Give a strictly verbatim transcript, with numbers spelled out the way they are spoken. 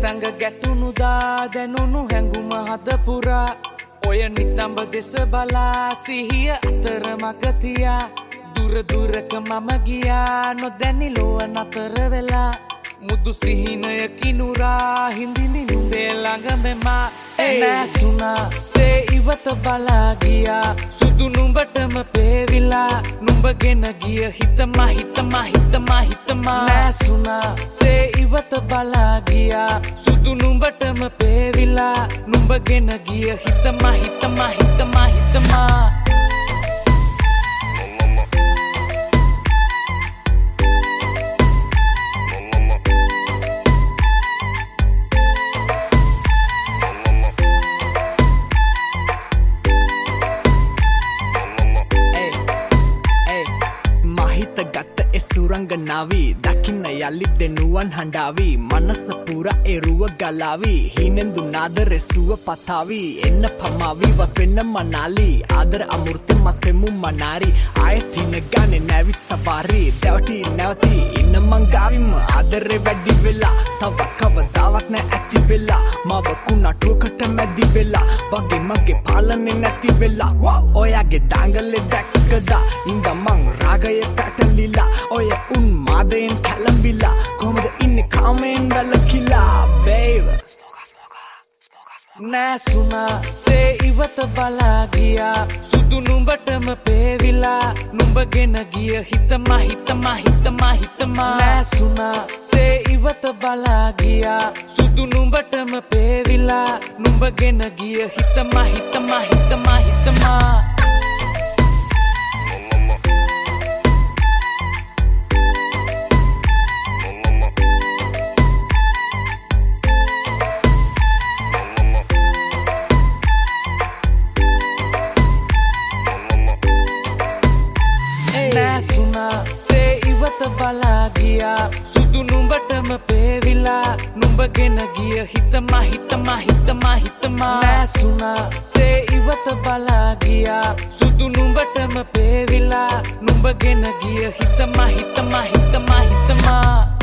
සැඟ ගැටුණු දා දැනුණු හැඟුම හද පුරා ඔය නිතඹ දෙස බලා සිහිය අතර මග තියා දුර දුරක මම ගියා නොදැනි ලොව නතර වෙලා මුදු සිහිනය කිනුරා හිඳිමි නුඹේ ළඟ මෙමා නැසුණා සේ ඉවත බලා ගියා සුදු නුඹටම පේවිලා නුඹගෙන ගිය හිතම හිතම හිතම හිතම නැසුණා සේ ඉවත බලා ගියා සුදු නුඹටම පේවිලා නුඹගෙන ගිය හිතම හිතම හිතම හිතම ගත්ත ඒ සුරංගනාවී දකින්න යලි දෙනුවන් හඬාවී මනස පුර එරුව ගලාවී හිනෙන්දු නාදරෙ සුව පතාවී එන්න පමාවී වත් වෙන්න මනාලී ආදර අමෘති මතෙමු මනාරි ආයෙත් හින ගානේ නැවිත් සපාරි දැවටි නැවති ඉන්න මංගාවිම ආදරෙ වැඩි වෙලා තව කවදාවත් නෑ ඇති වෙලා මව කුණටුවකට මැදි වෙලා වගේ මගේ පාලනේ නැති වෙලා ඔයාගේ දාංගලේ දැක්කදා ඉඳ මං රාගය පැටලිලා ඔය උන් මාදයෙන් කැලම්බිලා කොහමද ඉන්නේ කාමෙන් වැළකිලා baby නැසුණා සේ ඉවත බලා ගියා සුදු නුඹටම පේවිලා නුඹගෙන ගිය හිතම හිතම හිතම හිතම නැසුණා සේ ඉවත බලා ගියා සුදු නුඹටම පේවිලා නුඹගෙන ගිය හිතම හිතම හිතම හිතම නැසුණා සේ ඉවත බලා ගියා සුදු නුඹටම පේවිලා නුඹගෙන ගිය හිතම හිතම හිතම හිතම නැසුණා සේ ඉවත බලා ගියා සුදු නුඹටම පේවිලා නුඹගෙන ගිය හිතම හිතම හිතම හිතම